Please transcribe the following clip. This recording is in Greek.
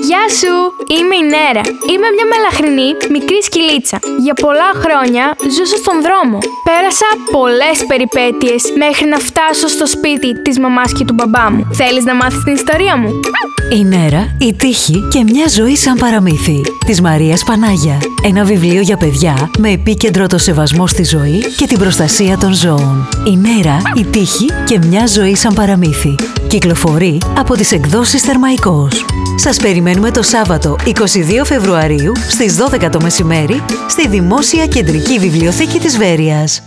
Γεια σου! Είμαι η Νέρα. Είμαι μια μελαχρινή μικρή σκυλίτσα. Για πολλά χρόνια ζούσα στον δρόμο. Πέρασα πολλές περιπέτειες μέχρι να φτάσω στο σπίτι της μαμάς και του μπαμπά μου. Θέλεις να μάθεις την ιστορία μου? Η Νέρα, η τύχη και μια ζωή σαν παραμύθι της Μαρίας Πανάγια. Ένα βιβλίο για παιδιά με επίκεντρο το σεβασμό στη ζωή και την προστασία των ζώων. Η Νέρα, η τύχη και μια ζωή σαν παραμύθι. Κυκλοφορεί από τις εκδόσεις Θερμαϊκός. Σας περιμένουμε το Σάββατο 22 Φεβρουαρίου στις 12 το μεσημέρι στη Δημόσια Κεντρική Βιβλιοθήκη της Βέρειας.